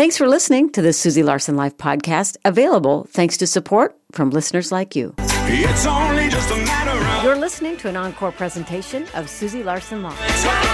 Thanks for listening to the Susie Larson Life podcast, available thanks to support from listeners like you. It's only just a matter of... You're listening to an encore presentation of Susie Larson Live.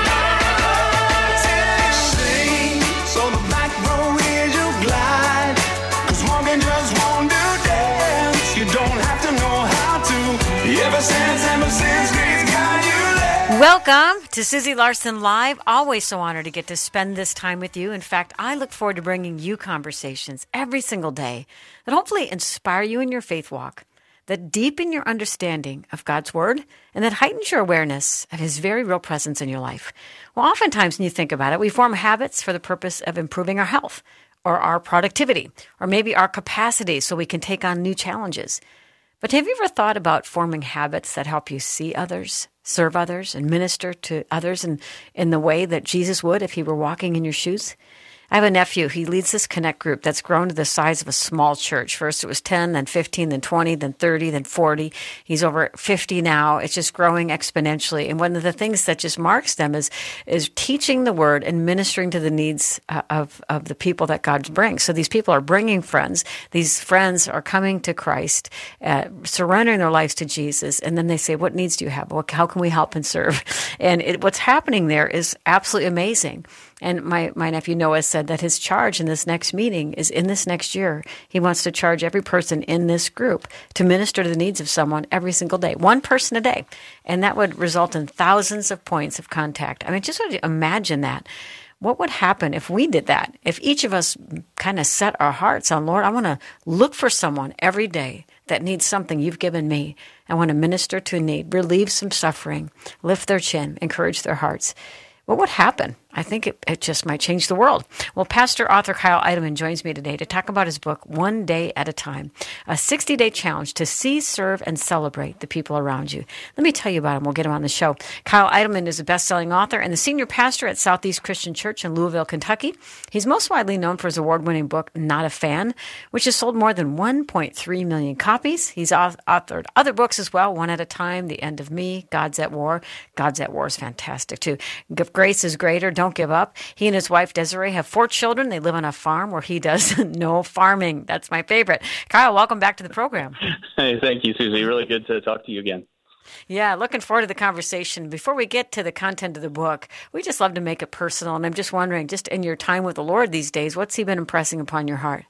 Sing, so the back row is your glide. 'Cause walking just won't do dance. You don't have to know how to. Ever since grace got you there. Welcome to Susie Larson Live. Always so honored to get to spend this time with you. In fact, I look forward to bringing you conversations every single day that hopefully inspire you in your faith walk, that deepen your understanding of God's Word, and that heightens your awareness of His very real presence in your life. Well, oftentimes when you think about it, we form habits for the purpose of improving our health or our productivity or maybe our capacity so we can take on new challenges. But have you ever thought about forming habits that help you see others, serve others, and minister to others in the way that Jesus would if He were walking in your shoes? I have a nephew. He leads this Connect group that's grown to the size of a small church. First it was 10, then 15, then 20, then 30, then 40. He's over 50 now. It's just growing exponentially. And one of the things that just marks them is teaching the Word and ministering to the needs of the people that God brings. So these people are bringing friends. These friends are coming to Christ, surrendering their lives to Jesus. And then they say, what needs do you have? How can we help and serve? And what's happening there is absolutely amazing. And my nephew Noah said that his charge in this next meeting is in this next year. He wants to charge every person in this group to minister to the needs of someone every single day, one person a day. And that would result in thousands of points of contact. I mean, just want to imagine that. What would happen if we did that? If each of us kind of set our hearts on, Lord, I want to look for someone every day that needs something you've given me. I want to minister to a need, relieve some suffering, lift their chin, encourage their hearts. What would happen? I think it just might change the world. Well, pastor, author Kyle Idleman joins me today to talk about his book, One Day at a Time, a 60-day challenge to see, serve, and celebrate the people around you. Let me tell you about him. We'll get him on the show. Kyle Idleman is a best-selling author and the senior pastor at Southeast Christian Church in Louisville, Kentucky. He's most widely known for his award-winning book, Not a Fan, which has sold more than 1.3 million copies. He's authored other books as well, One at a Time, The End of Me, God's at War. God's at War is fantastic, too. Grace is Greater, Don't Give Up. He and his wife, Desiree, have 4 children. They live on a farm where he does no farming. That's my favorite. Kyle, welcome back to the program. Hey, thank you, Susie. Really good to talk to you again. Yeah, looking forward to the conversation. Before we get to the content of the book, we just love to make it personal. And I'm just wondering, just in your time with the Lord these days, what's He been impressing upon your heart?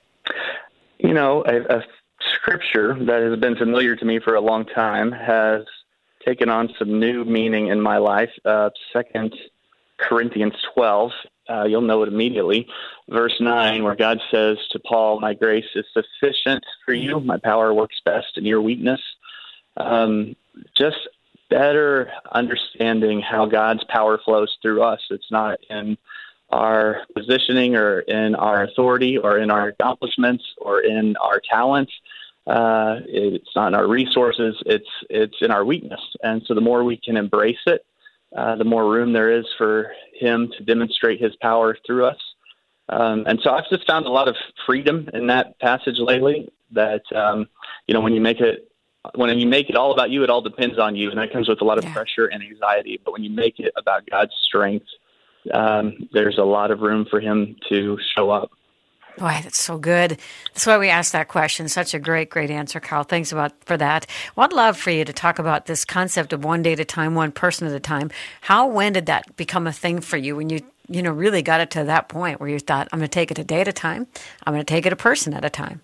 You know, a scripture that has been familiar to me for a long time has taken on some new meaning in my life. 2 Corinthians 12, you'll know it immediately. Verse 9, where God says to Paul, my grace is sufficient for you. My power works best in your weakness. Just better understanding how God's power flows through us. It's not in our positioning or in our authority or in our accomplishments or in our talents. It's not in our resources. It's in our weakness. And so the more we can embrace it, the more room there is for Him to demonstrate His power through us. And so I've just found a lot of freedom in that passage lately that, when you make it all about you, it all depends on you. And that comes with a lot of pressure and anxiety. But when you make it about God's strength, there's a lot of room for Him to show up. Boy, that's so good. That's why we asked that question. Such a great answer, Carl. Thanks for that. Well, I'd love for you to talk about this concept of one day at a time, one person at a time. When did that become a thing for you when you really got it to that point where you thought, I'm going to take it a day at a time. I'm going to take it a person at a time.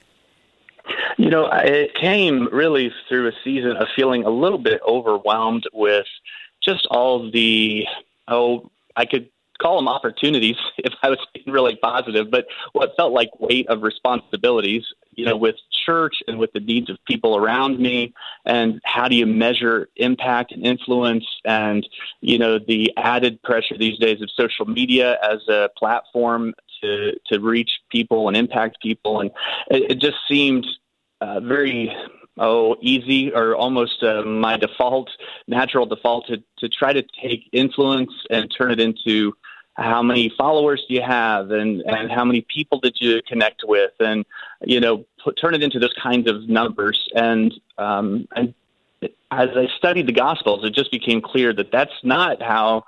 It came really through a season of feeling a little bit overwhelmed with just all the, I could call them opportunities if I was being really positive, but what felt like weight of responsibilities, with church and with the needs of people around me, and how do you measure impact and influence, and, the added pressure these days of social media as a platform to reach people and impact people. And it just seemed very easy, or almost my natural default to try to take influence and turn it into how many followers do you have, and how many people did you connect with, and turn it into those kinds of numbers. And as I studied the Gospels, it just became clear that that's not how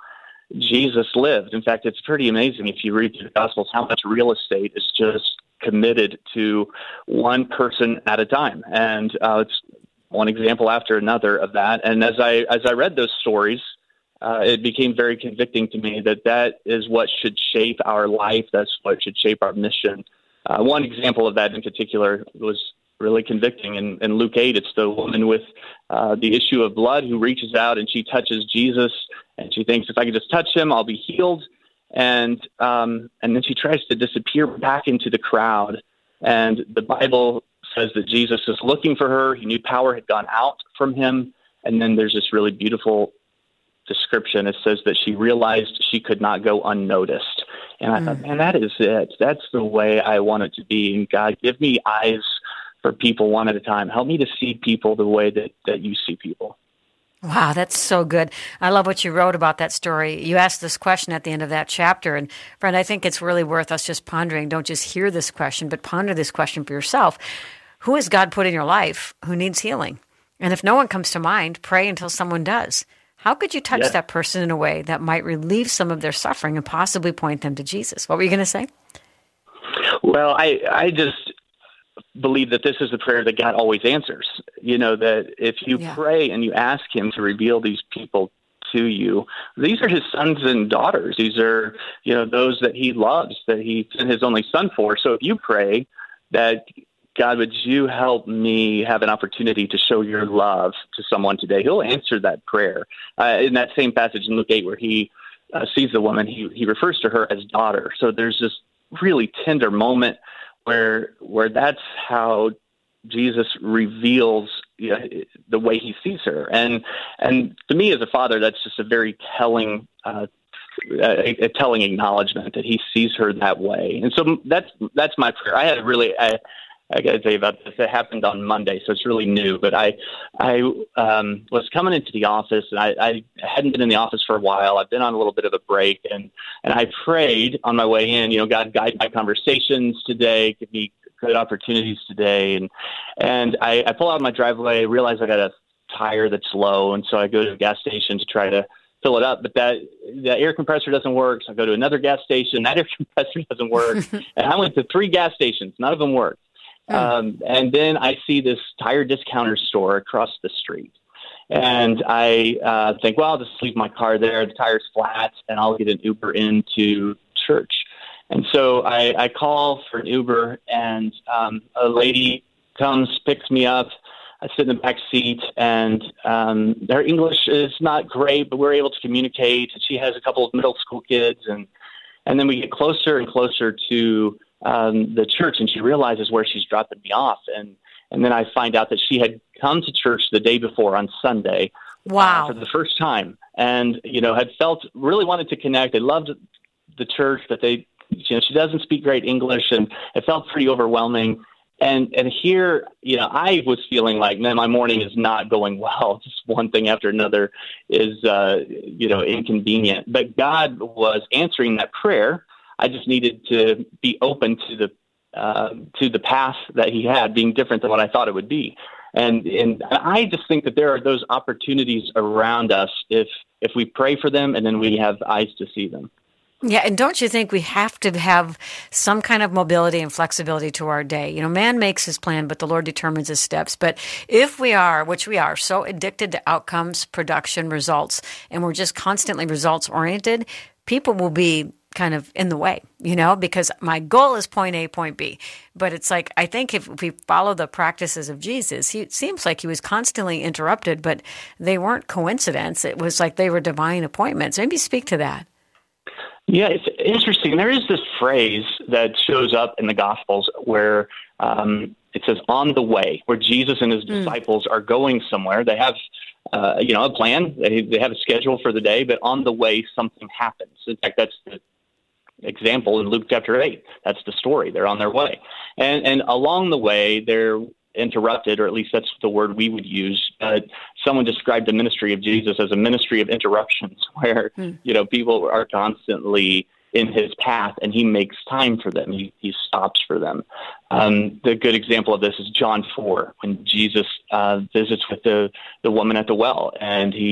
Jesus lived. In fact, it's pretty amazing if you read through the Gospels how much real estate is just committed to one person at a time. And it's one example after another of that. And as I read those stories, it became very convicting to me that is what should shape our life. That's what should shape our mission. One example of that in particular was really convicting. In Luke 8, it's the woman with the issue of blood who reaches out and she touches Jesus, and she thinks, if I can just touch him, I'll be healed. And then she tries to disappear back into the crowd. And the Bible says that Jesus is looking for her. He knew power had gone out from him. And then there's this really beautiful description. It says that she realized she could not go unnoticed. And I thought, man, that is it. That's the way I want it to be. And God, give me eyes for people one at a time. Help me to see people the way that you see people. Wow, that's so good. I love what you wrote about that story. You asked this question at the end of that chapter. And friend, I think it's really worth us just pondering. Don't just hear this question, but ponder this question for yourself. Who has God put in your life who needs healing? And if no one comes to mind, pray until someone does. How could you touch that person in a way that might relieve some of their suffering and possibly point them to Jesus? What were you going to say? Well, I just believe that this is the prayer that God always answers. You know, that if you pray and you ask him to reveal these people to you, these are his sons and daughters. These are, you know, those that he loves, that he sent his only son for. So if you pray that, God, would you help me have an opportunity to show your love to someone today? He'll answer that prayer. In that same passage in Luke 8 where he sees the woman, he refers to her as daughter. So there's this really tender moment where that's how Jesus reveals the way he sees her. And to me as a father, that's just a very telling a telling acknowledgement that he sees her that way. And so that's my prayer. I got to tell you about this. It happened on Monday, so it's really new. But I was coming into the office, and I hadn't been in the office for a while. I've been on a little bit of a break, and I prayed on my way in. You know, God, guide my conversations today, give me good opportunities today. And I pull out of my driveway, realize I got a tire that's low, and so I go to a gas station to try to fill it up, but the air compressor doesn't work. So I go to another gas station. That air compressor doesn't work, and I went to 3 gas stations. None of them worked. And then I see this tire discounter store across the street. And I think, well, I'll just leave my car there. The tire's flat, and I'll get an Uber into church. And so I call for an Uber, and a lady comes, picks me up. I sit in the back seat, and her English is not great, but we're able to communicate. She has a couple of middle school kids, and then we get closer and closer to the church, and she realizes where she's dropping me off. And then I find out that she had come to church the day before on Sunday. Wow. For the first time, and, you know, had really wanted to connect. They loved the church, but she doesn't speak great English, and it felt pretty overwhelming. And here, you know, I was feeling like, man, my morning is not going well. Just one thing after another is, inconvenient. But God was answering that prayer. I just needed to be open to the path that he had being different than what I thought it would be. And I just think that there are those opportunities around us if we pray for them and then we have eyes to see them. Yeah, and don't you think we have to have some kind of mobility and flexibility to our day? You know, man makes his plan, but the Lord determines his steps. But if we are, which we are, so addicted to outcomes, production, results, and we're just constantly results-oriented, people will be kind of in the way, you know, because my goal is point A, point B. But it's like, I think if we follow the practices of Jesus, it seems like he was constantly interrupted, but they weren't coincidence. It was like they were divine appointments. Maybe speak to that. Yeah, it's interesting. There is this phrase that shows up in the Gospels where it says on the way, where Jesus and his disciples are going somewhere. They have a plan. They have a schedule for the day, but on the way, something happens. In fact, that's the example in Luke chapter 8. That's the story. They're on their way. And along the way, they're interrupted, or at least that's the word we would use. Someone described the ministry of Jesus as a ministry of interruptions, where people are constantly in his path, and he makes time for them. He stops for them. The good example of this is John 4, when Jesus visits with the woman at the well, and he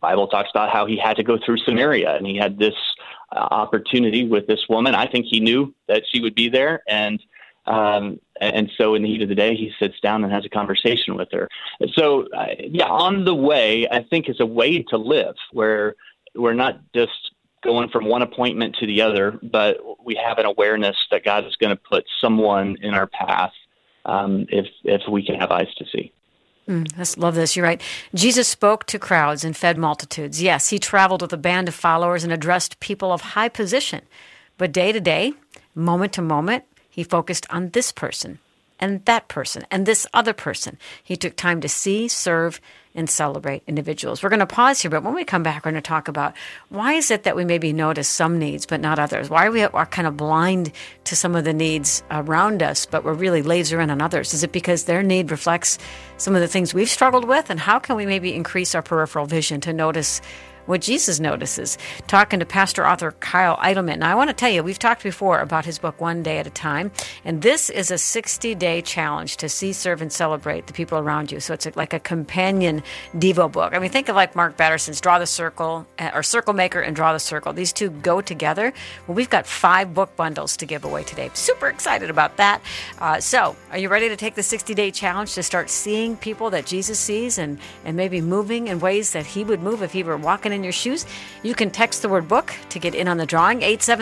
Bible talks about how he had to go through Samaria, and he had this opportunity with this woman. I think he knew that she would be there, and so in the heat of the day, he sits down and has a conversation with her. So, on the way, I think is a way to live where we're not just going from one appointment to the other, but we have an awareness that God is going to put someone in our path if we can have eyes to see. I love this. You're right. Jesus spoke to crowds and fed multitudes. Yes, he traveled with a band of followers and addressed people of high position. But day to day, moment to moment, he focused on this person and that person and this other person. He took time to see, serve, and celebrate individuals. We're going to pause here, but when we come back, we're going to talk about why is it that we maybe notice some needs but not others? Why are kind of blind to some of the needs around us, but we're really laser in on others? Is it because their need reflects some of the things we've struggled with? And how can we maybe increase our peripheral vision to notice what Jesus notices? Talking to pastor author Kyle Idleman. Now, I want to tell you, we've talked before about his book, One Day at a Time, and this is a 60-day challenge to see, serve, and celebrate the people around you. So it's like a companion Devo book. I mean, think of like Mark Batterson's Draw the Circle, or Circle Maker and Draw the Circle. These two go together. Well, we've got 5 book bundles to give away today. Super excited about that. So are you ready to take the 60-day challenge to start seeing people that Jesus sees and maybe moving in ways that he would move if he were walking in your shoes? You can text the word book to get in on the drawing,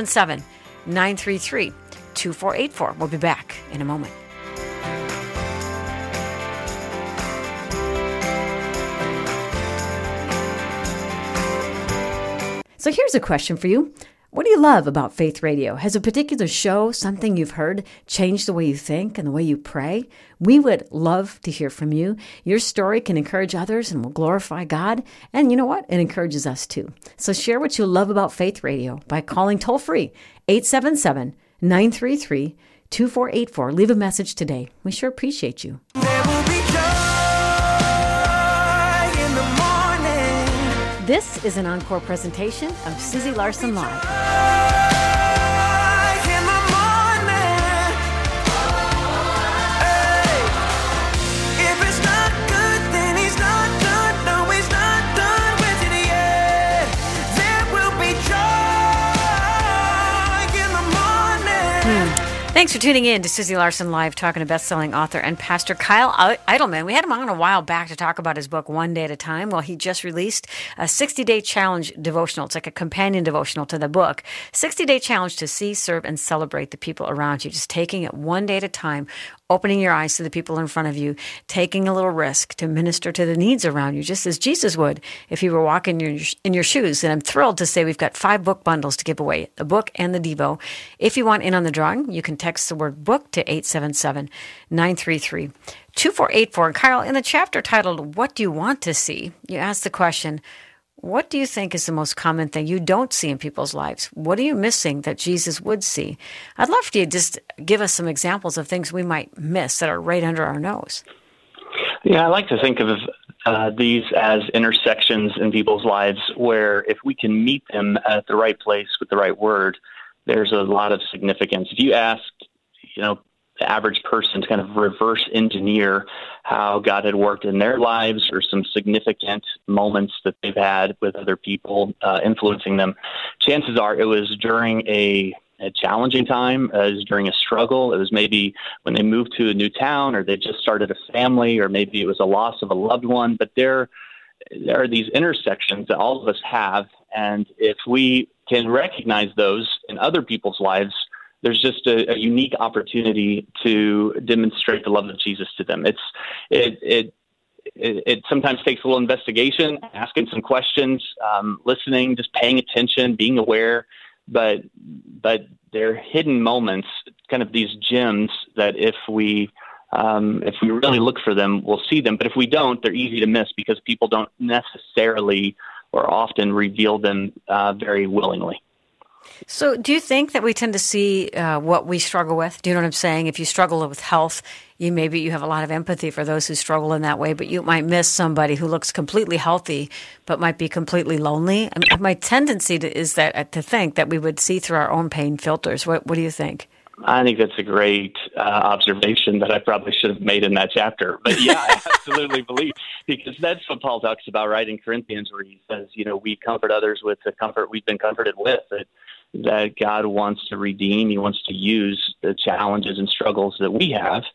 877-933-2484. We'll be back in a moment. So here's a question for you. What do you love about Faith Radio? Has a particular show, something you've heard, changed the way you think and the way you pray? We would love to hear from you. Your story can encourage others and will glorify God. And you know what? It encourages us too. So share what you love about Faith Radio by calling toll-free 877-933-2484. Leave a message today. We sure appreciate you. There will be joy in the morning. This is an encore presentation of Susie Larson Live. Joy in the morning. Hey. If it's not good, then he's not good. No, he's not done with it yet. There will be joy in the morning. Thanks for tuning in to Susie Larson Live, talking to best-selling author and pastor Kyle Idleman. We had him on a while back to talk about his book, One Day at a Time. Well, he just released a 60-day challenge devotional. It's like a companion devotional to the book. 60-day challenge to see, serve, and celebrate the people around you. Just taking it one day at a time, opening your eyes to the people in front of you, taking a little risk to minister to the needs around you, just as Jesus would if he were walking in your shoes. And I'm thrilled to say we've got 5 book bundles to give away, the book and the Devo. If you want in on the drawing, you can text the word book to 877-933-2484. And Kyle, in the chapter titled, What Do You Want to See?, you ask the question, what do you think is the most common thing you don't see in people's lives? What are you missing that Jesus would see? I'd love for you to just give us some examples of things we might miss that are right under our nose. Yeah, I like to think of these as intersections in people's lives where if we can meet them at the right place with the right word, there's a lot of significance. If you asked, the average person to kind of reverse engineer how God had worked in their lives or some significant moments that they've had with other people influencing them, chances are it was during a challenging time, it was during a struggle, it was maybe when they moved to a new town or they just started a family, or maybe it was a loss of a loved one. But there are these intersections that all of us have, and if we can recognize those in other people's lives, there's just a unique opportunity to demonstrate the love of Jesus to them. It sometimes takes a little investigation, asking some questions, listening, just paying attention, being aware. But they're hidden moments, kind of these gems that if we really look for them, we'll see them. But if we don't, they're easy to miss because people don't necessarily or often reveal them very willingly. So do you think that we tend to see what we struggle with? Do you know what I'm saying? If you struggle with health, you have a lot of empathy for those who struggle in that way, but you might miss somebody who looks completely healthy but might be completely lonely. I mean, my tendency is to think that we would see through our own pain filters. What do you think? I think that's a great observation that I probably should have made in that chapter. But yeah, I absolutely believe, because that's what Paul talks about, right, in Corinthians, where he says, we comfort others with the comfort we've been comforted with, that God wants to redeem. He wants to use the challenges and struggles that we have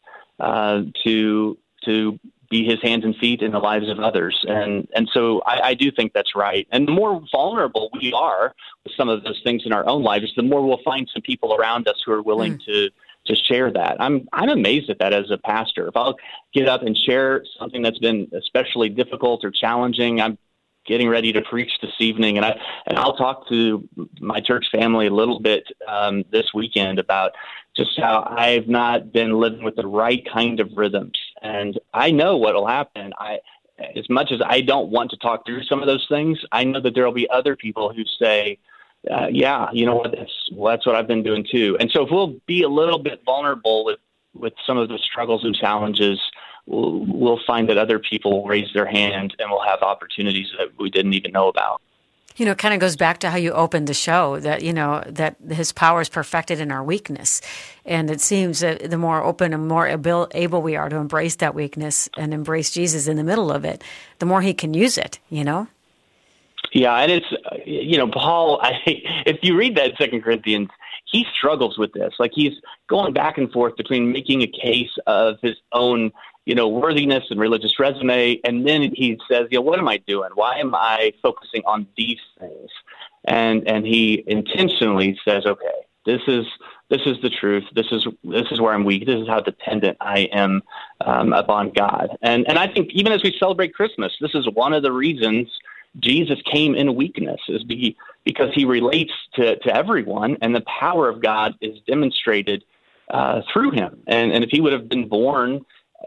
to be his hands and feet in the lives of others. And so I do think that's right. And the more vulnerable we are with some of those things in our own lives, the more we'll find some people around us who are willing to share that. I'm amazed at that as a pastor. If I'll get up and share something that's been especially difficult or challenging, I'm getting ready to preach this evening, and I'll talk to my church family a little bit this weekend about just how I've not been living with the right kind of rhythms. And I know what will happen. As much as I don't want to talk through some of those things, I know that there will be other people who say, yeah, you know what, that's what I've been doing too. And so if we'll be a little bit vulnerable with some of the struggles and challenges, we'll find that other people will raise their hand, and we'll have opportunities that we didn't even know about. It kind of goes back to how you opened the show, that, that his power is perfected in our weakness. And it seems that the more open and more able we are to embrace that weakness and embrace Jesus in the middle of it, the more he can use it, Yeah, and it's, Paul, if you read that in 2 Corinthians, he struggles with this. Like, he's going back and forth between making a case of his own worthiness and religious resume. And then he says, what am I doing? Why am I focusing on these things? And he intentionally says, okay, this is the truth. This is where I'm weak. This is how dependent I am upon God. And I think even as we celebrate Christmas, this is one of the reasons Jesus came in weakness, is because he relates to everyone, and the power of God is demonstrated through him. And if he would have been born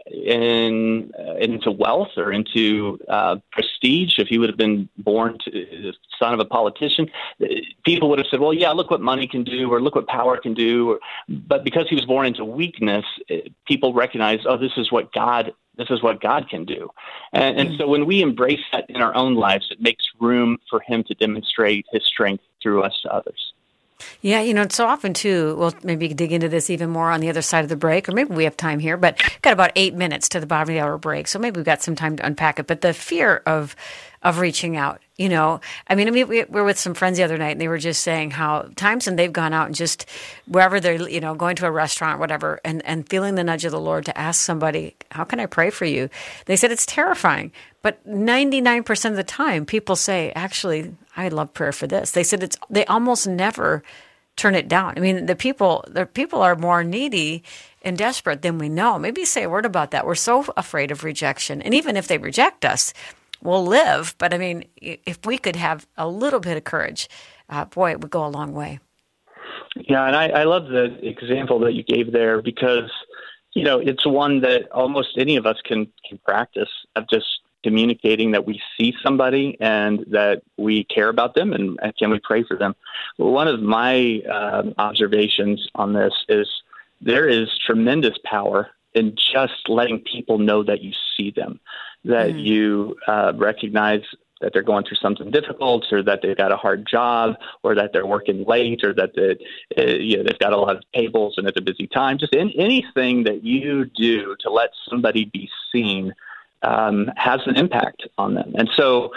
into wealth or into prestige, if he would have been born to the son of a politician, people would have said, well, yeah, look what money can do, or look what power can do. But because he was born into weakness, people recognize, oh, this is what God can do. And so when we embrace that in our own lives, it makes room for him to demonstrate his strength through us to others. Yeah, so often, too, we'll maybe dig into this even more on the other side of the break, or maybe we have time here, but got about 8 minutes to the bottom of the hour break, so maybe we've got some time to unpack it. But the fear of reaching out, we're with some friends the other night, and they were just saying how times when they've gone out and just wherever they're, going to a restaurant, whatever, and feeling the nudge of the Lord to ask somebody, how can I pray for you? They said it's terrifying, but 99% of the time people say, actually, I love prayer for this. They said they almost never turn it down. The people are more needy and desperate than we know. Maybe say a word about that. We're so afraid of rejection. And even if they reject us, we'll live. But if we could have a little bit of courage, boy, it would go a long way. Yeah, and I love the example that you gave there, because, it's one that almost any of us can practice, of just communicating that we see somebody and that we care about them, and can we pray for them. Well, one of my observations on this is there is tremendous power in just letting people know that you see them, that you recognize that they're going through something difficult, or that they've got a hard job, or that they're working late, or that they've got a lot of tables and it's a busy time. Just anything that you do to let somebody be seen has an impact on them. And so,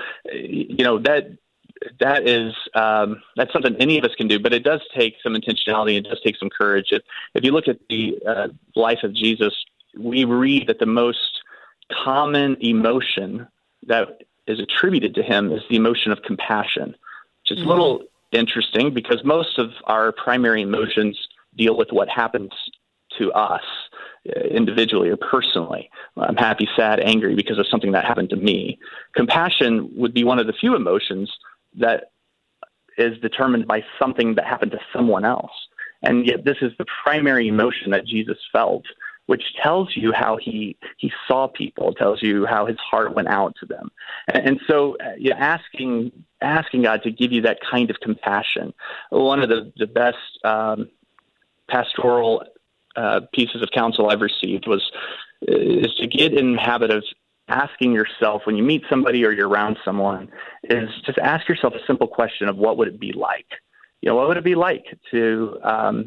that is that's something any of us can do, but it does take some intentionality. It does take some courage. If you look at the life of Jesus, we read that the most common emotion that is attributed to him is the emotion of compassion, which is a little interesting, because most of our primary emotions deal with what happens to us individually or personally. I'm happy, sad, angry because of something that happened to me. Compassion would be one of the few emotions that is determined by something that happened to someone else. And yet this is the primary emotion that Jesus felt, which tells you how he saw people, tells you how his heart went out to them. And so asking God to give you that kind of compassion. One of the best pastoral pieces of counsel I've received is to get in the habit of asking yourself, when you meet somebody or you're around someone, is just ask yourself a simple question of what would it be like? What would it be like to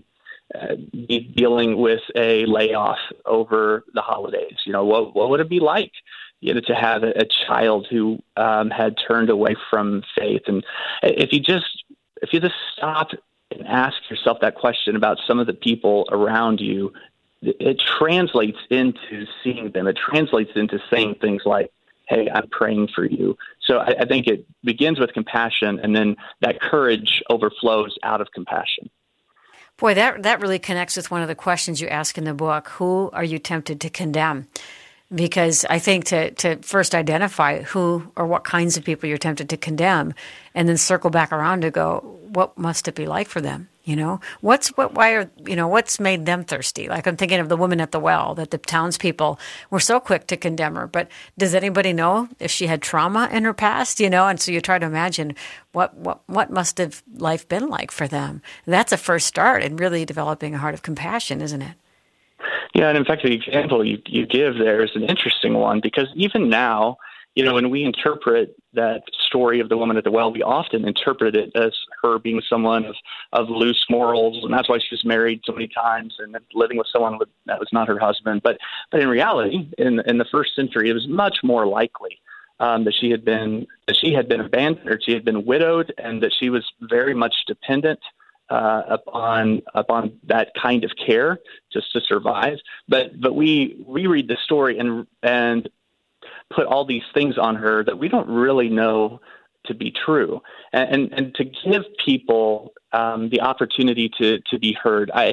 be dealing with a layoff over the holidays. What would it be like, to have a child who had turned away from faith? And if you just stop and ask yourself that question about some of the people around you, it translates into seeing them. It translates into saying things like, "Hey, I'm praying for you." So I think it begins with compassion, and then that courage overflows out of compassion. Boy, that really connects with one of the questions you ask in the book. Who are you tempted to condemn? Because I think to first identify who or what kinds of people you're tempted to condemn, and then circle back around to go, what must it be like for them? What's made them thirsty? Like I'm thinking of the woman at the well, that the townspeople were so quick to condemn her. But does anybody know if she had trauma in her past? And so you try to imagine what must have life been like for them. And that's a first start in really developing a heart of compassion, isn't it? Yeah, and in fact, the example you give there is an interesting one, because even now, when we interpret that story of the woman at the well, we often interpret it as her being someone of loose morals, and that's why she was married so many times and living with someone that was not her husband. But in reality, in the first century, it was much more likely that she had been abandoned, or she had been widowed, and that she was very much dependent upon that kind of care just to survive. But we read the story and put all these things on her that we don't really know to be true, and to give people the opportunity to be heard. I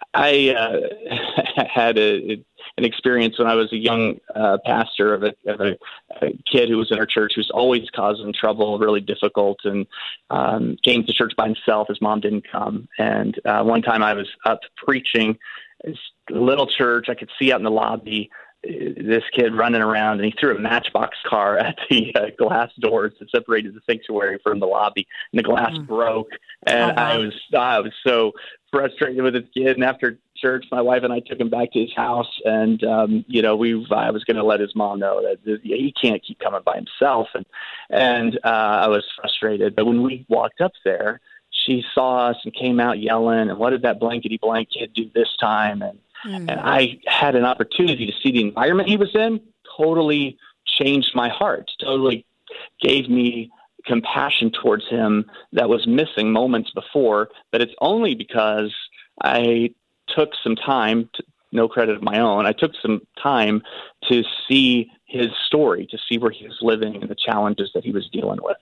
had an experience when I was a young pastor of a kid who was in our church who was always causing trouble, really difficult, and came to church by himself. His mom didn't come. And one time I was up preaching, this little church. I could see out in the lobby this kid running around, and he threw a matchbox car at the glass doors that separated the sanctuary from the lobby, and the glass broke. And I was so frustrated with this kid. And after church, my wife and I took him back to his house, and I was going to let his mom know that he can't keep coming by himself. And I was frustrated. But when we walked up there, she saw us and came out yelling, "And what did that blankety blank kid do this time?" And I had an opportunity to see the environment he was in. Totally changed my heart. Totally gave me compassion towards him that was missing moments before. But it's only because I took some time, no credit of my own, I took some time to see his story, to see where he was living and the challenges that he was dealing with.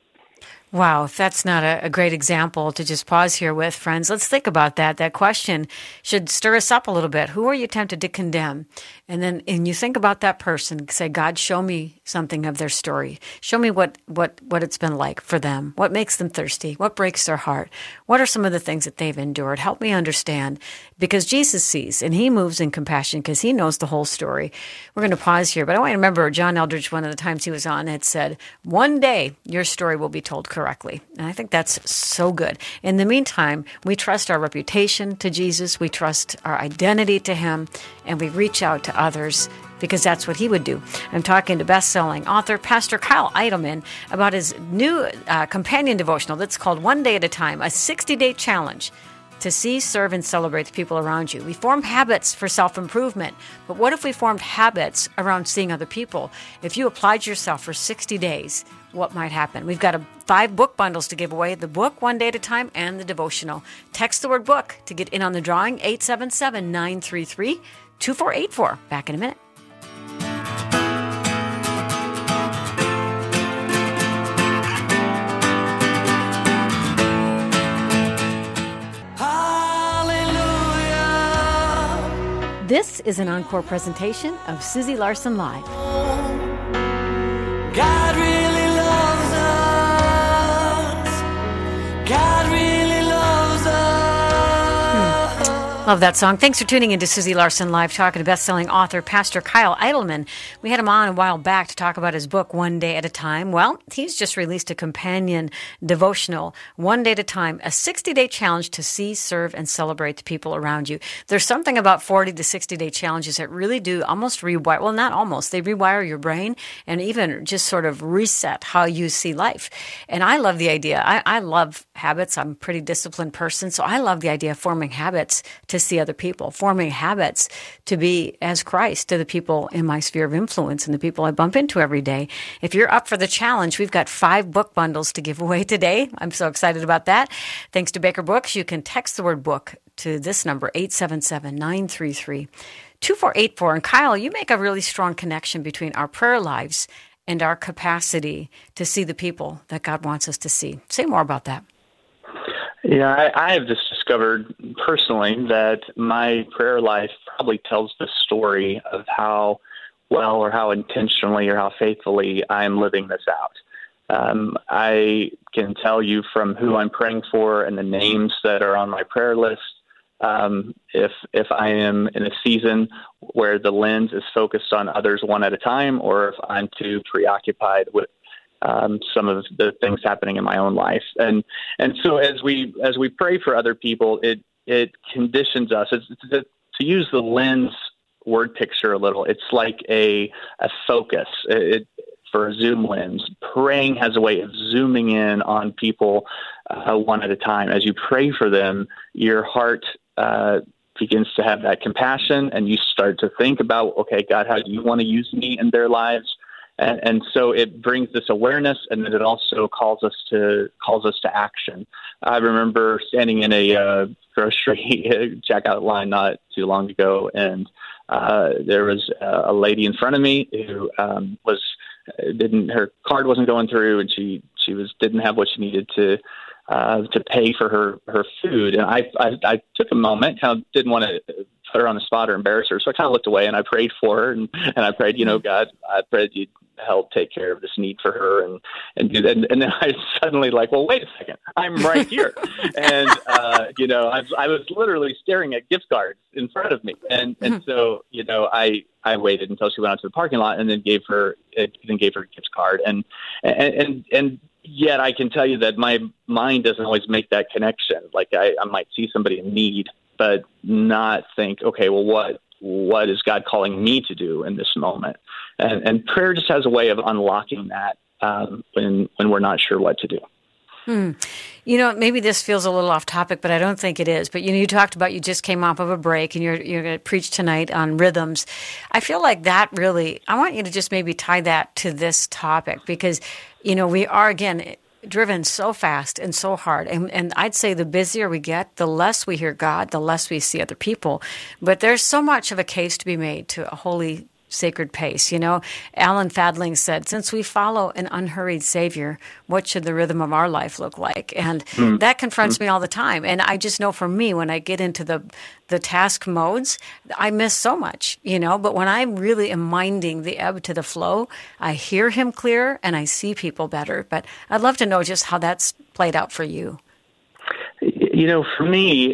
Wow, if that's not a great example to just pause here with, friends, let's think about that. That question should stir us up a little bit. Who are you tempted to condemn? And you think about that person, say, God, show me something of their story. Show me what it's been like for them. What makes them thirsty? What breaks their heart? What are some of the things that they've endured? Help me understand, because Jesus sees and he moves in compassion because he knows the whole story. We're going to pause here, but I want to remember John Eldredge, one of the times he was on, had said, one day your story will be told correctly. And I think that's so good. In the meantime, we trust our reputation to Jesus. We trust our identity to him, and we reach out to others because that's what he would do. I'm talking to best-selling author Pastor Kyle Idleman about his new companion devotional that's called One Day at a Time, a 60-day challenge to see, serve, and celebrate the people around you. We form habits for self-improvement, but what if we formed habits around seeing other people? If you applied yourself for 60 days, what might happen? We've got 5 book bundles to give away, the book One Day at a Time and the devotional. Text the word book to get in on the drawing, 877-933-2484. Back in a minute. This is an encore presentation of Susie Larson Live. God really loves us. God really loves us. Love that song. Thanks for tuning in to Susie Larson Live, talking to best-selling author Pastor Kyle Idleman. We had him on a while back to talk about his book, One Day at a Time. Well, he's just released a companion devotional, One Day at a Time, a 60-day challenge to see, serve, and celebrate the people around you. There's something about 40 to 60-day challenges that really do almost rewire, well, not almost, they rewire your brain and even just sort of reset how you see life. And I love the idea. I love habits. I'm a pretty disciplined person, so I love the idea of forming habits to see other people, forming habits to be as Christ to the people in my sphere of influence and the people I bump into every day. If you're up for the challenge, we've got 5 book bundles to give away today. I'm so excited about that. Thanks to Baker Books, you can text the word book to this number, 877-933-2484. And Kyle, you make a really strong connection between our prayer lives and our capacity to see the people that God wants us to see. Say more about that. Yeah, I have just discovered personally that my prayer life probably tells the story of how well or how intentionally or how faithfully I'm living this out. I can tell you from who I'm praying for and the names that are on my prayer list, if I am in a season where the lens is focused on others one at a time, or if I'm too preoccupied with some of the things happening in my own life. And so as we pray for other people, it conditions us. To use the lens word picture a little, it's like a focus for a zoom lens. Praying has a way of zooming in on people one at a time. As you pray for them, your heart begins to have that compassion, and you start to think about, okay, God, how do you want to use me in their lives? And so it brings this awareness, and then it also calls us to action. I remember standing in a grocery checkout line not too long ago, and there was a lady in front of me who her card wasn't going through, and she didn't have what she needed to pay for her food. And I took a moment, kind of didn't want to put her on the spot or embarrass her, so I kind of looked away and I prayed for her, and I prayed, God, I prayed you'd help take care of this need for her and do that. And then I suddenly well, wait a second, I'm right here. And, I was literally staring at gift cards in front of me. And so, I waited until she went out to the parking lot and then gave her a gift card. And yet I can tell you that my mind doesn't always make that connection. I might see somebody in need, but not think, okay, well, what is God calling me to do in this moment? And prayer just has a way of unlocking that when we're not sure what to do. Maybe this feels a little off topic, but I don't think it is. But, you talked about you just came off of a break and you're going to preach tonight on rhythms. I feel like that really, I want you to just maybe tie that to this topic because, we are, again, driven so fast and so hard. And I'd say the busier we get, the less we hear God, the less we see other people. But there's so much of a case to be made to a holy, sacred pace. Alan Fadling said, since we follow an unhurried Savior, what should the rhythm of our life look like? And that confronts me all the time. And I just know for me, when I get into the task modes, I miss so much, but when I really am minding the ebb to the flow, I hear him clearer and I see people better. But I'd love to know just how that's played out for you. For me,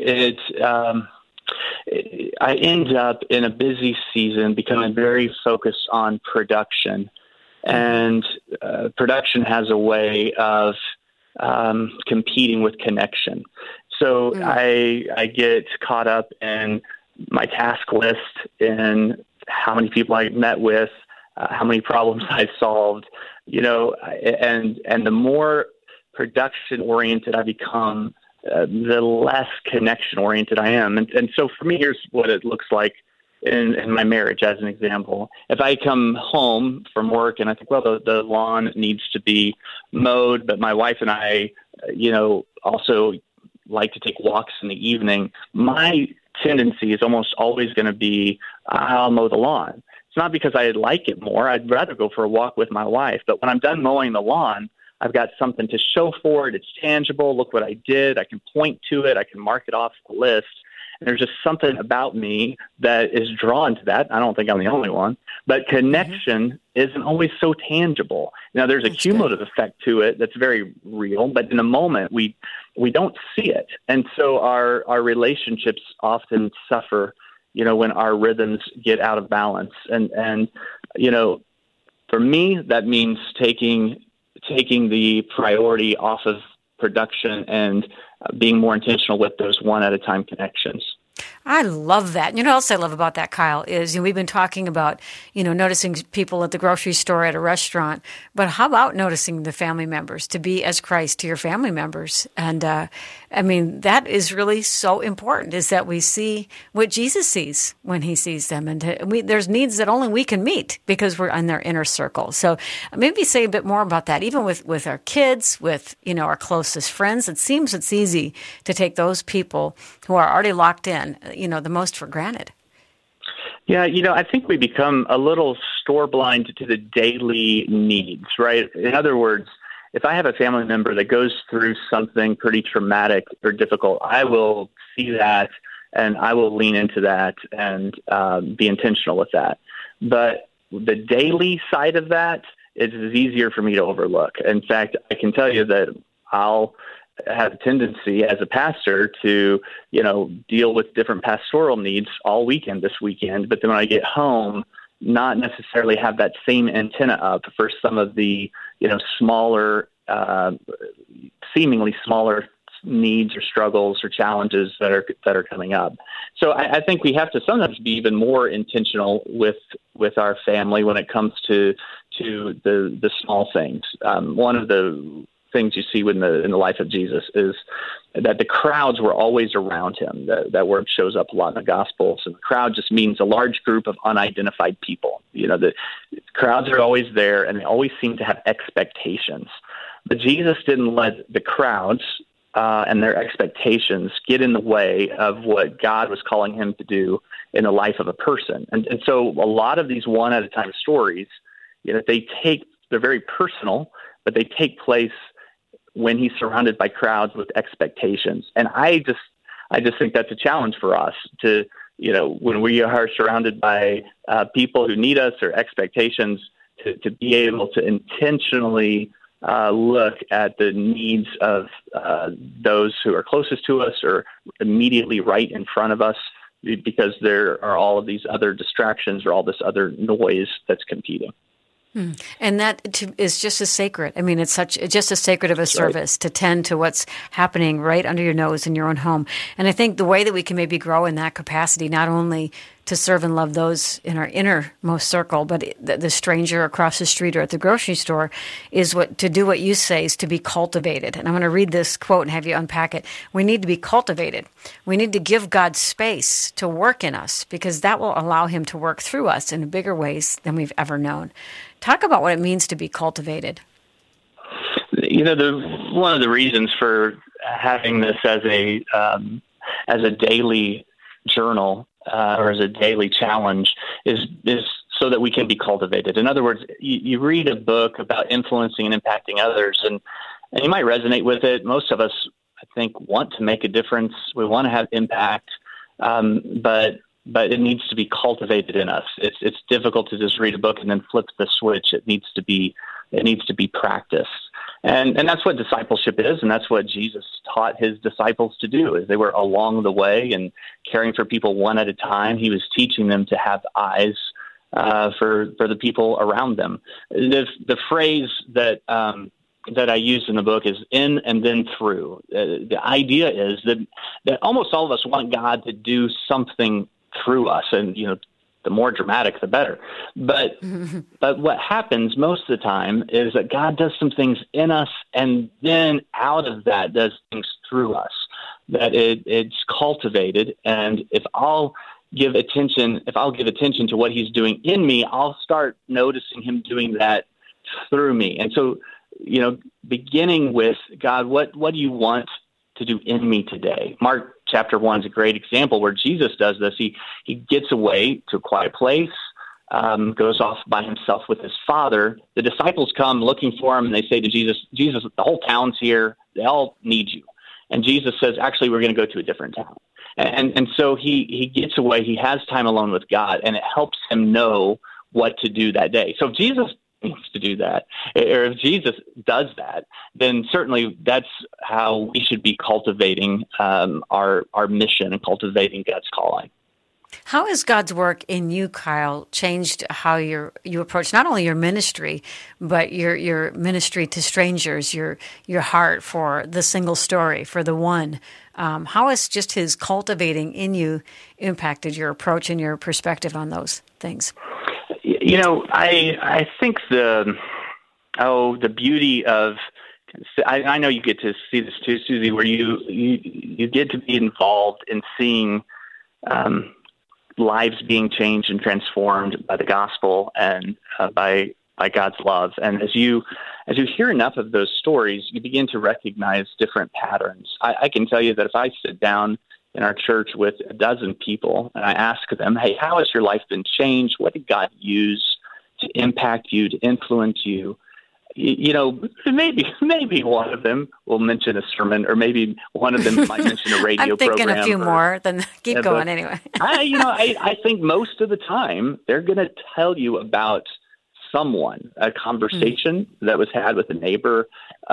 I end up in a busy season becoming very focused on production. And production has a way of competing with connection. So I get caught up in my task list, in how many people I met with, how many problems I solved, and the more production-oriented I become, the less connection-oriented I am. And so for me, here's what it looks like in my marriage as an example. If I come home from work and I think, well, the lawn needs to be mowed, but my wife and I, also like to take walks in the evening, my tendency is almost always going to be, I'll mow the lawn. It's not because I like it more. I'd rather go for a walk with my wife. But when I'm done mowing the lawn, I've got something to show for it. It's tangible. Look what I did. I can point to it. I can mark it off the list. And there's just something about me that is drawn to that. I don't think I'm the only one, but connection isn't always so tangible. Now, there's a cumulative effect to it that's very real, but in a moment we don't see it. And so our relationships often suffer, when our rhythms get out of balance. And for me, that means taking the priority off of production and being more intentional with those one-at-a-time connections. I love that. You know what else I love about that, Kyle, is we've been talking about, noticing people at the grocery store, at a restaurant, but how about noticing the family members, to be as Christ to your family members? And that is really so important, is that we see what Jesus sees when he sees them. And there's needs that only we can meet because we're in their inner circle. So maybe say a bit more about that, even with our kids, with, our closest friends. It seems it's easy to take those people who are already locked in, the most for granted. Yeah, I think we become a little store blind to the daily needs, right? In other words, if I have a family member that goes through something pretty traumatic or difficult, I will see that and I will lean into that and be intentional with that. But the daily side of that is easier for me to overlook. In fact, I can tell you that I'll have a tendency as a pastor to, deal with different pastoral needs all weekend this weekend. But then when I get home, not necessarily have that same antenna up for some of the, smaller, seemingly smaller needs or struggles or challenges that are coming up. So I think we have to sometimes be even more intentional with our family when it comes to the small things. One of the things you see in the life of Jesus is that the crowds were always around him. That word shows up a lot in the Gospels. And the crowd just means a large group of unidentified people. The crowds are always there, and they always seem to have expectations. But Jesus didn't let the crowds and their expectations get in the way of what God was calling him to do in the life of a person. And so a lot of these one-at-a-time stories, they're very personal, but they take place when he's surrounded by crowds with expectations. And I just think that's a challenge for us to, when we are surrounded by people who need us or expectations, to be able to intentionally look at the needs of those who are closest to us or immediately right in front of us, because there are all of these other distractions or all this other noise that's competing. And that is just as sacred. It's just as sacred of a service to tend to what's happening right under your nose in your own home. And I think the way that we can maybe grow in that capacity, not only to serve and love those in our innermost circle, but the stranger across the street or at the grocery store, is to do what you say is to be cultivated. And I'm going to read this quote and have you unpack it. We need to be cultivated. We need to give God space to work in us, because that will allow him to work through us in bigger ways than we've ever known. Talk about what it means to be cultivated. One of the reasons for having this as a daily journal or as a daily challenge is so that we can be cultivated. In other words, you read a book about influencing and impacting others, and you might resonate with it. Most of us, I think, want to make a difference. We want to have impact, but it needs to be cultivated in us. It's difficult to just read a book and then flip the switch. It needs to be practiced. And that's what discipleship is, and that's what Jesus taught his disciples to do. As they were along the way and caring for people one at a time, he was teaching them to have eyes for the people around them. The phrase that I used in the book is in and then through. The idea is that almost all of us want God to do something through us, and the more dramatic, the better. But what happens most of the time is that God does some things in us, and then out of that does things through us. That it's cultivated, and if I'll give attention to what he's doing in me, I'll start noticing him doing that through me. And so, beginning with God, what do you want to do in me today? Mark chapter 1 is a great example where Jesus does this. He gets away to a quiet place, goes off by himself with his Father. The disciples come looking for him, and they say to Jesus, the whole town's here. They all need you. And Jesus says, actually, we're going to go to a different town. And so he gets away. He has time alone with God, and it helps him know what to do that day. So if Jesus needs to do that, or if Jesus does that, then certainly that's how we should be cultivating our mission and cultivating God's calling. How has God's work in you, Kyle, changed how you approach not only your ministry, but your ministry to strangers, your heart for the single story, for the one? How has just his cultivating in you impacted your approach and your perspective on those things? You know, I think the beauty of, I know you get to see this too, Susie, where you get to be involved in seeing lives being changed and transformed by the gospel and by God's love. And as you hear enough of those stories, you begin to recognize different patterns. I can tell you that if I sit down in our church with a dozen people and I ask them, hey, how has your life been changed? What did God use to impact you, to influence you? You know, maybe one of them will mention a sermon, or maybe one of them might mention a radio program. I'm thinking a few more, then keep going anyway. I think most of the time they're going to tell you about someone, a conversation that was had with a neighbor,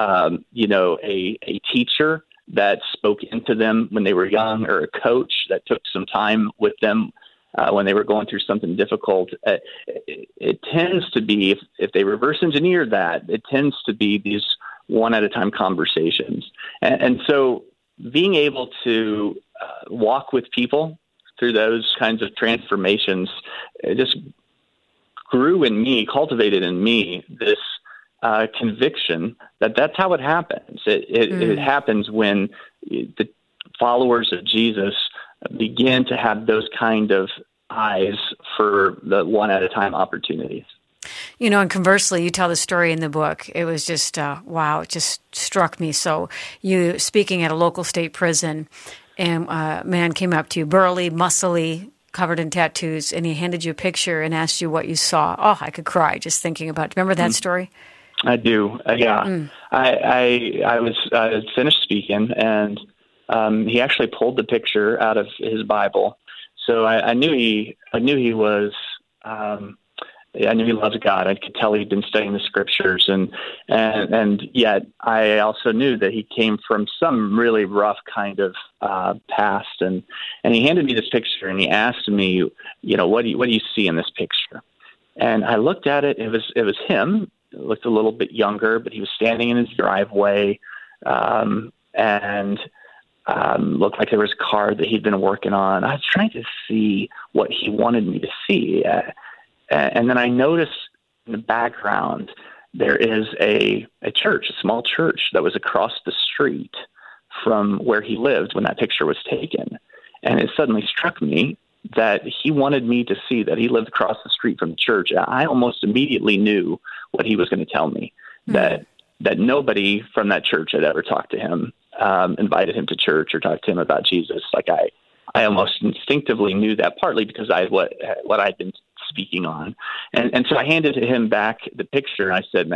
a teacher that spoke into them when they were young, or a coach that took some time with them when they were going through something difficult. It tends to be, if they reverse engineer that, it tends to be these one-at-a-time conversations. And so being able to walk with people through those kinds of transformations, it just grew in me, cultivated in me this conviction that that's how it happens. It happens when the followers of Jesus begin to have those kind of eyes for the one-at-a-time opportunities. You know, and conversely, you tell the story in the book. It was just, wow, it just struck me. So you speaking at a local state prison, and a man came up to you, burly, muscly, covered in tattoos, and he handed you a picture and asked you what you saw. Oh, I could cry just thinking about it. Remember that story? I do, yeah. I was finished speaking, and he actually pulled the picture out of his Bible. So I knew he was, I knew he loved God. I could tell he'd been studying the scriptures, and yet I also knew that he came from some really rough kind of past. And he handed me this picture, and he asked me, what do you see in this picture? And I looked at it. It was him. It looked a little bit younger, but he was standing in his driveway, and looked like there was a car that he'd been working on. I was trying to see what he wanted me to see. And then I noticed in the background, there is a church, a small church that was across the street from where he lived when that picture was taken. And it suddenly struck me that he wanted me to see that he lived across the street from the church. I almost immediately knew what he was going to tell me, that nobody from that church had ever talked to him, invited him to church or talked to him about Jesus. Like I almost instinctively knew that, partly because what I'd been speaking on. And so I handed him back the picture, and I said,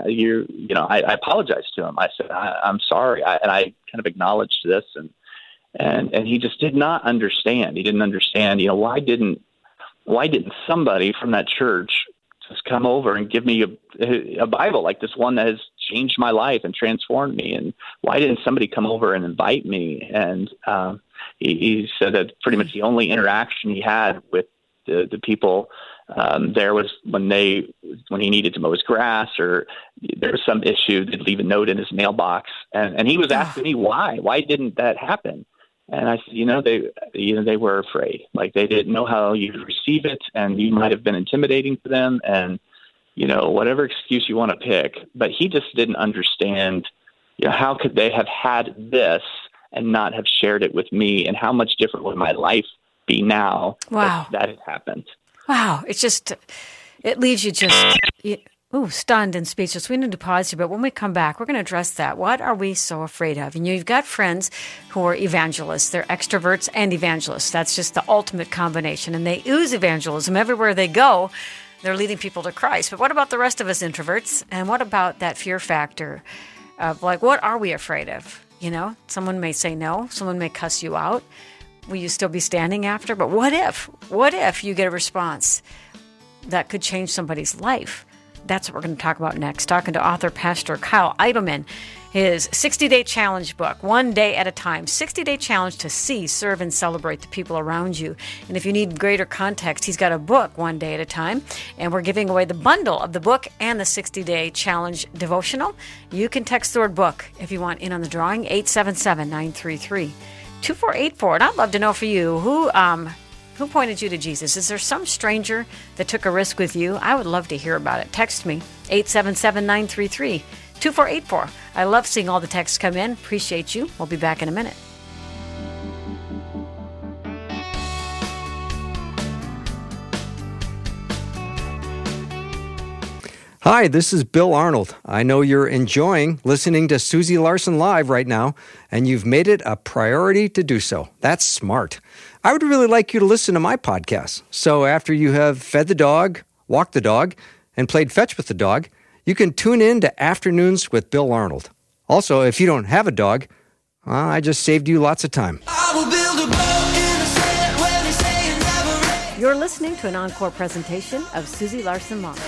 I apologized to him. I said, I'm sorry. And I kind of acknowledged this, and he just did not understand. He didn't understand, why didn't somebody from that church just come over and give me a Bible like this one that has changed my life and transformed me? And why didn't somebody come over and invite me? And he said that pretty much the only interaction he had with the people there was when he needed to mow his grass, or there was some issue. They'd leave a note in his mailbox, and he was asking me why didn't that happen? And I said, they were afraid, like they didn't know how you'd receive it, and you might have been intimidating to them, and whatever excuse you want to pick. But he just didn't understand, how could they have had this and not have shared it with me, and how much different would my life be now that had happened? Wow. It's just, it leaves you just, stunned and speechless. We need to pause here, but when we come back, we're going to address that. What are we so afraid of? And you've got friends who are evangelists. They're extroverts and evangelists. That's just the ultimate combination. And they ooze evangelism everywhere they go. They're leading people to Christ. But what about the rest of us introverts? And what about that fear factor of what are we afraid of? You know, someone may say no, someone may cuss you out. Will you still be standing after? But what if you get a response that could change somebody's life? That's what we're going to talk about next. Talking to author, Pastor Kyle Idleman, his 60-day challenge book, One Day at a Time, 60-day challenge to see, serve, and celebrate the people around you. And if you need greater context, he's got a book, One Day at a Time, and we're giving away the bundle of the book and the 60-day challenge devotional. You can text the word book if you want in on the drawing, 877-933-2484. And I'd love to know for you, who pointed you to Jesus? Is there some stranger that took a risk with you? I would love to hear about it. Text me, 877-933-2484. I love seeing all the texts come in. Appreciate you. We'll be back in a minute. Hi, this is Bill Arnold. I know you're enjoying listening to Susie Larson Live right now, and you've made it a priority to do so. That's smart. I would really like you to listen to my podcast. So after you have fed the dog, walked the dog, and played fetch with the dog, you can tune in to Afternoons with Bill Arnold. Also, if you don't have a dog, I just saved you lots of time. You're listening to an encore presentation of Susie Larson Live.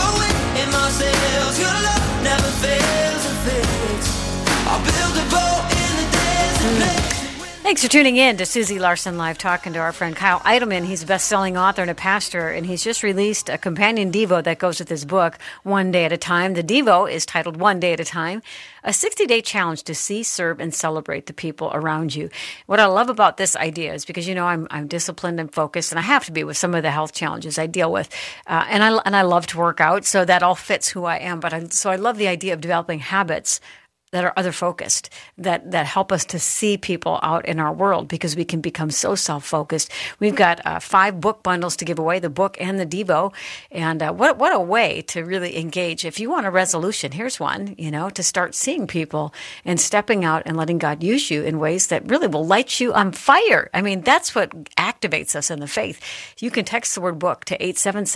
Thanks for tuning in to Susie Larson Live, talking to our friend Kyle Idleman. He's a best-selling author and a pastor, and he's just released a companion Devo that goes with his book, One Day at a Time. The Devo is titled One Day at a Time, a 60-day challenge to see, serve, and celebrate the people around you. What I love about this idea is because, you know, I'm disciplined and focused, and I have to be with some of the health challenges I deal with. And I love to work out, so that all fits who I am. So I love the idea of developing habits that are other focused, that help us to see people out in our world, because we can become so self-focused. We've got 5 book bundles to give away, the book and the Devo. And what a way to really engage. If you want a resolution, here's one, you know, to start seeing people and stepping out and letting God use you in ways that really will light you on fire. I mean, that's what activates us in the faith. You can text the word book to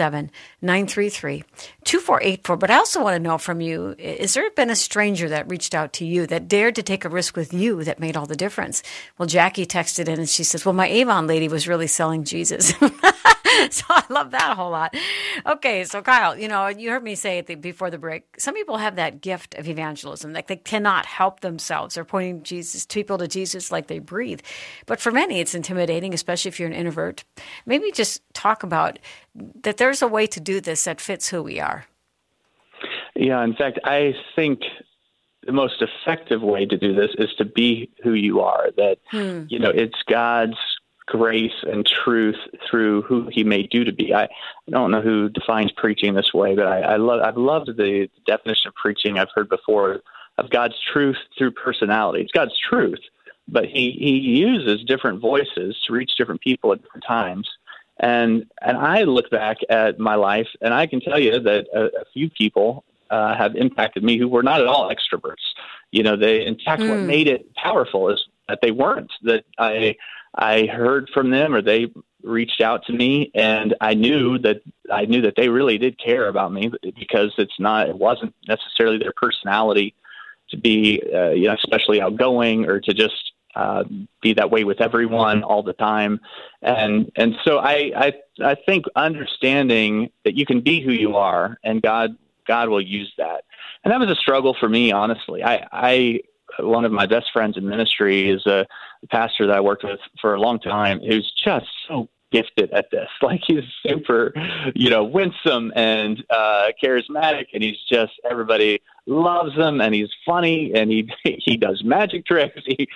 877-933-2484. But I also want to know from you, is there been a stranger that reached out to you, that dared to take a risk with you, that made all the difference? Well, Jackie texted in and she says, well, my Avon lady was really selling Jesus. So I love that a whole lot. Okay, so Kyle, you know, you heard me say before the break, some people have that gift of evangelism, like they cannot help themselves. They're pointing people to Jesus like they breathe. But for many, it's intimidating, especially if you're an introvert. Maybe just talk about that there's a way to do this that fits who we are. Yeah, in fact, I think the most effective way to do this is to be who you are, that, you know, it's God's grace and truth through who he made you to be. I don't know who defines preaching this way, but I've loved the definition of preaching I've heard before of God's truth through personality. It's God's truth, but he uses different voices to reach different people at different times. And I look back at my life, and I can tell you that a few people have impacted me who were not at all extroverts. You know, in fact, what made it powerful is that they weren't, that I heard from them, or they reached out to me, and I knew that they really did care about me, because it wasn't necessarily their personality to be, you know, especially outgoing, or to just be that way with everyone all the time. And so I think understanding that you can be who you are, and God will use that. And that was a struggle for me, honestly. One of my best friends in ministry is a pastor that I worked with for a long time, who's just so gifted at this. Like, he's super, you know, winsome and charismatic, and everybody loves him, and he's funny, and he does magic tricks.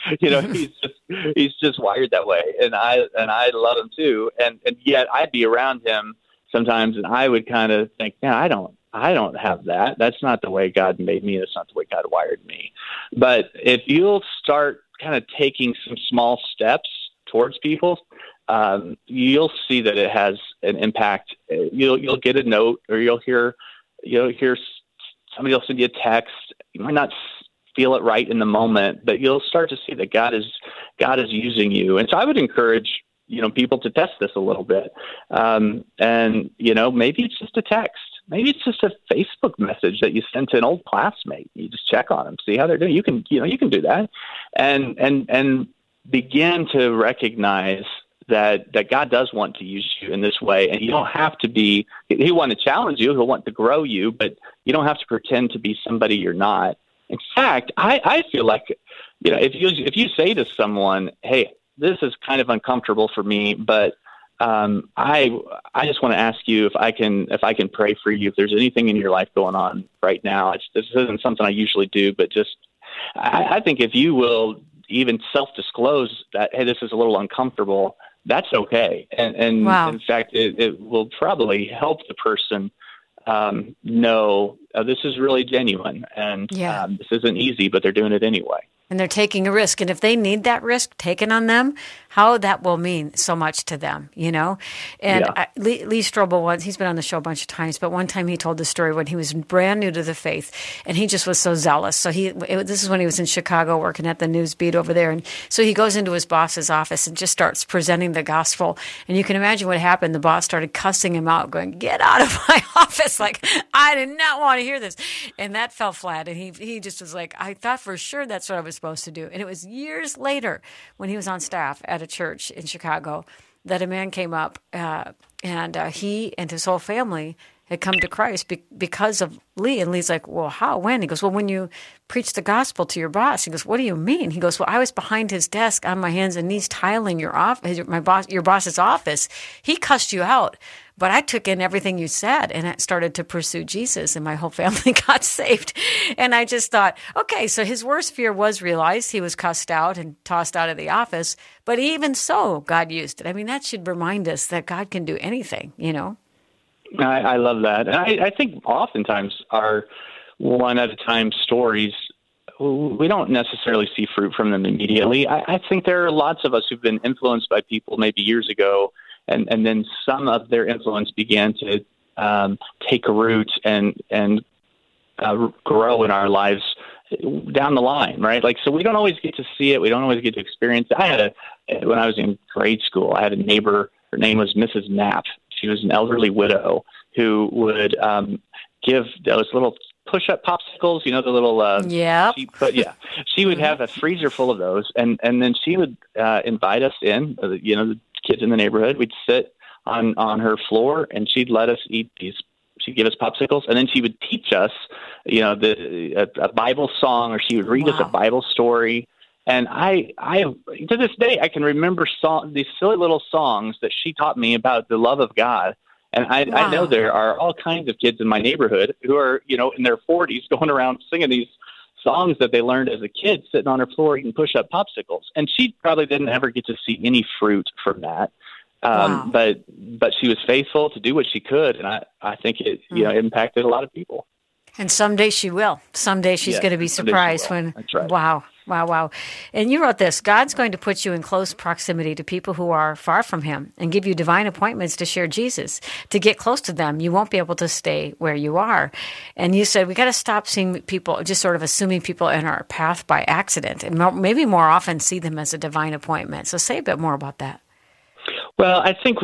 He's just wired that way, and I love him too. And yet I'd be around him sometimes, and I would kind of think, yeah, I don't have that. That's not the way God made me. That's not the way God wired me. But if you'll start kind of taking some small steps towards people, you'll see that it has an impact. You'll get a note, or you'll hear somebody will send you a text. You might not feel it right in the moment, but you'll start to see that God is using you. And so I would encourage, you know, people to test this a little bit. And, you know, maybe it's just a text. maybe it's just a Facebook message that you sent to an old classmate. You just check on them, see how they're doing. You can do that, and begin to recognize that God does want to use you in this way, and you don't have to be. He want to challenge you. He'll want to grow you, but you don't have to pretend to be somebody you're not. In fact, I feel like, if you say to someone, "Hey, this is kind of uncomfortable for me, but I just want to ask you if I can pray for you. If there's anything in your life going on right now, this isn't something I usually do, but just I think if you will even self-disclose that, hey, this is a little uncomfortable, that's okay. And wow. In fact, it will probably help the person know this is really genuine, and this isn't easy, but they're doing it anyway. And they're taking a risk. And if they need that risk taken on them, how that will mean so much to them, And Lee Strobel he's been on the show a bunch of times, but one time he told the story when he was brand new to the faith, and he just was so zealous. So this is when he was in Chicago working at the news beat over there. And so he goes into his boss's office and just starts presenting the gospel. And you can imagine what happened. The boss started cussing him out, going, "Get out of my office." Like, I did not want to hear this. And that fell flat. And he just was like, I thought for sure that's what I was supposed to do. And it was years later when he was on staff at a church in Chicago that a man came up and he and his whole family had come to Christ because of Lee. And Lee's like, "Well, how? When?" He goes, "Well, when you preach the gospel to your boss." He goes, "What do you mean?" He goes, "Well, I was behind his desk on my hands and knees tiling your boss's office. He cussed you out. But I took in everything you said and I started to pursue Jesus, and my whole family got saved." And I just thought, okay, so his worst fear was realized. He was cussed out and tossed out of the office. But even so, God used it. I mean, that should remind us that God can do anything, I love that. And I think oftentimes our one-at-a-time stories, we don't necessarily see fruit from them immediately. I think there are lots of us who've been influenced by people maybe years ago, and then some of their influence began to take a root and grow in our lives down the line, right? Like, so we don't always get to see it. We don't always get to experience it. When I was in grade school, I had a neighbor. Her name was Mrs. Knapp. She was an elderly widow who would give those little push-up popsicles, the little she would have a freezer full of those, and then she would invite us in, the kids in the neighborhood. We'd sit on her floor, and she'd let us eat these. She'd give us popsicles, and then she would teach us, a Bible song, or she would read us a Bible story. And I to this day, I can remember these silly little songs that she taught me about the love of God. And I know there are all kinds of kids in my neighborhood who are, in their 40s going around singing these songs that they learned as a kid, sitting on her floor eating push-up popsicles. And she probably didn't ever get to see any fruit from that. But she was faithful to do what she could. And I think it, impacted a lot of people. And someday she will. Someday she's going to be surprised when, That's right. Wow. And you wrote this: God's going to put you in close proximity to people who are far from him and give you divine appointments to share Jesus. To get close to them, you won't be able to stay where you are. And you said we got to stop seeing people, just sort of assuming people in our path by accident, and maybe more often see them as a divine appointment. So say a bit more about that. Well, I think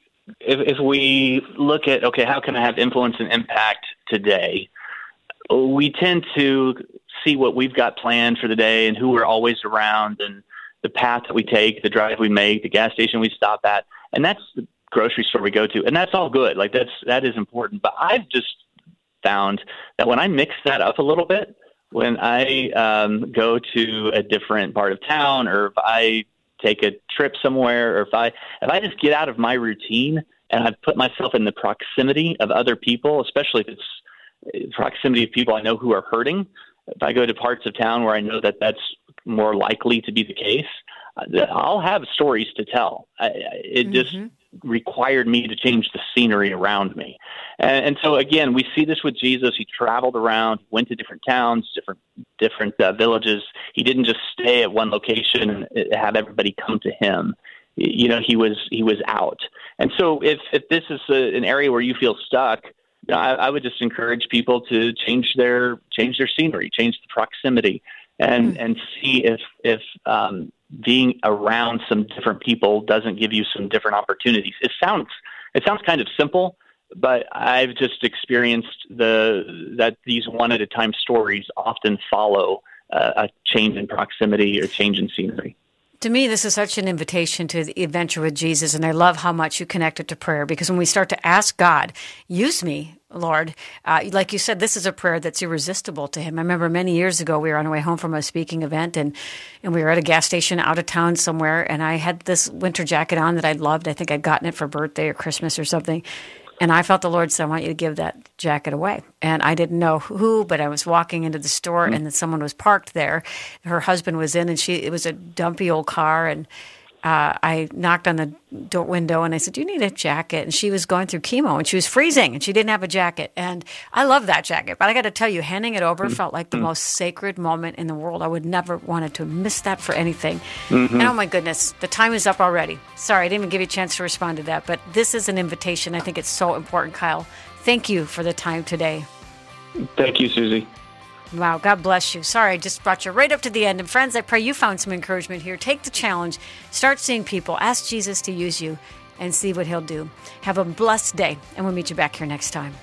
if we look at, okay, how can I have influence and impact today? We tend to see what we've got planned for the day and who we're always around and the path that we take, the drive we make, the gas station we stop at, and that's the grocery store we go to, and that's all good. Like that is important. But I've just found that when I mix that up a little bit, when I go to a different part of town, or if I take a trip somewhere, or if I just get out of my routine and I put myself in the proximity of other people, especially if it's proximity of people I know who are hurting. If I go to parts of town where I know that that's more likely to be the case, I'll have stories to tell. It just required me to change the scenery around me. And so, again, we see this with Jesus. He traveled around, went to different towns, different villages. He didn't just stay at one location and have everybody come to him. He was out. And so if this is an area where you feel stuck, I would just encourage people to change their scenery, change the proximity, and see if being around some different people doesn't give you some different opportunities. It sounds kind of simple, but I've just experienced that these one-at-a-time stories often follow a change in proximity or change in scenery. To me, this is such an invitation to the adventure with Jesus, and I love how much you connect it to prayer, because when we start to ask God, use me, Lord, like you said, this is a prayer that's irresistible to him. I remember many years ago, we were on our way home from a speaking event, and we were at a gas station out of town somewhere, and I had this winter jacket on that I loved. I think I'd gotten it for birthday or Christmas or something. And I felt the Lord say, I want you to give that jacket away. And I didn't know who, but I was walking into the store, and then someone was parked there. Her husband was in, and it was a dumpy old car. And I knocked on the window, and I said, do you need a jacket? And she was going through chemo, and she was freezing, and she didn't have a jacket. And I love that jacket. But I got to tell you, handing it over felt like the most sacred moment in the world. I would never wanted to miss that for anything. And oh, my goodness, the time is up already. Sorry, I didn't even give you a chance to respond to that. But this is an invitation. I think it's so important, Kyle. Thank you for the time today. Thank you, Susie. Wow, God bless you. Sorry, I just brought you right up to the end. And friends, I pray you found some encouragement here. Take the challenge. Start seeing people. Ask Jesus to use you and see what he'll do. Have a blessed day, and we'll meet you back here next time.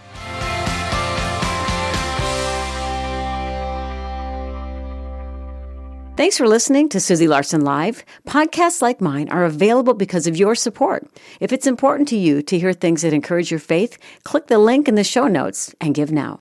Thanks for listening to Susie Larson Live. Podcasts like mine are available because of your support. If it's important to you to hear things that encourage your faith, click the link in the show notes and give now.